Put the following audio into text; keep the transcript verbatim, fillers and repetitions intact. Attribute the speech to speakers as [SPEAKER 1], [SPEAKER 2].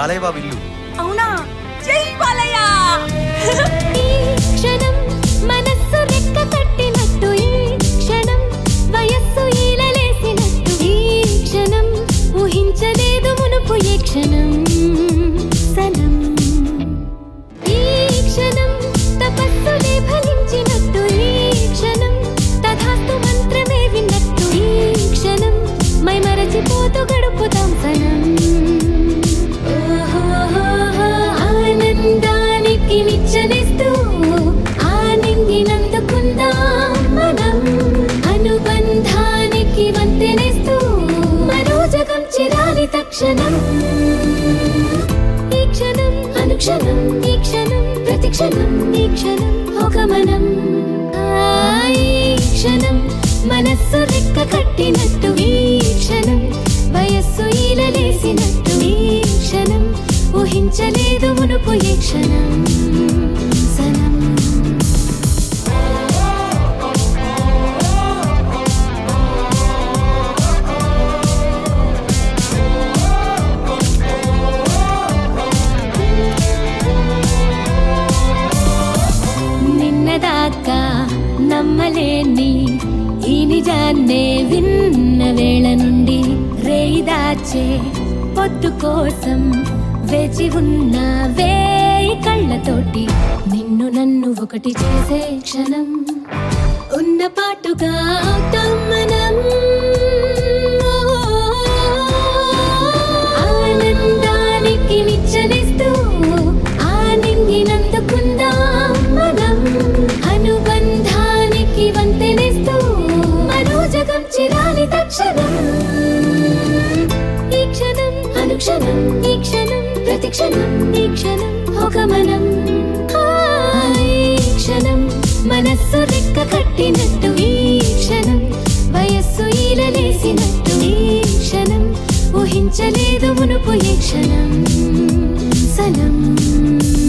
[SPEAKER 1] బాలయ్య బాబు ఇల్లు.
[SPEAKER 2] అవునా? జై బాలయ్య.
[SPEAKER 3] ఈ క్షణం మనస్సు రెక్క కట్టినట్టు, ఈ క్షణం వయస్సు ఈలలేసినట్టు, ఈ క్షణం ఊహించలేదు మునుపు ఏ క్షణం సనం. ఈ క్షణం తపస్సులే ఫలించినట్టు, ఈ క్షణం తథాస్తు మంత్రమే విన్నట్టు, ఈ క్షణం మై మరచిపోతూ గడుపుతాం సనం. ఆనందానికి నిచ్చనిస్తూ ఆనందినందుకుందాం మనం, అనుబంధానికి వంతెనిస్తూ మనోజగం చిరాలి తక్షణం. ఈ క్షణం అనుక్షణం, ఈ క్షణం ప్రతిక్షణం, ఈ క్షణం ఒక మనం. ఈ క్షణం మనస్సు రెక్క కట్టినట్టు, ఈ క్షణం వయస్సు ఈలలేసినట్టు, ఈ క్షణం ఊహించలేదు మునుపు ఏ క్షణం సనం. నిన్నదాకా నమ్మలేని ఈ నిజాన్నే విన్న వేళ నుండి, రేయి దాచే పొద్దు కోసం వేచి ఉన్న వేయి కళ్ళతోటి నిన్ను నన్ను ఒకటి చేసే క్షణం ఉన్న పాటుగా అవుతాం మనం. ఆనందానికి నిచ్చనిస్తూ ఆనందినందుకుందాం మనం, అనుబంధానికి వంతెనిస్తూ మనోజగం చిరాలి తక్షణం. ఈ క్షణం అనుక్షణం, ఈ క్షణం ప్రతిక్షణం, ఈ క్షణం ఒక మనం. ఈ క్షణం మనస్సు రెక్క కట్టినట్టు, ఈ క్షణం వయస్సు ఈలలేసినట్టు, ఈ క్షణం ఊహించలేదు మునుపు ఏ క్షణం సనం.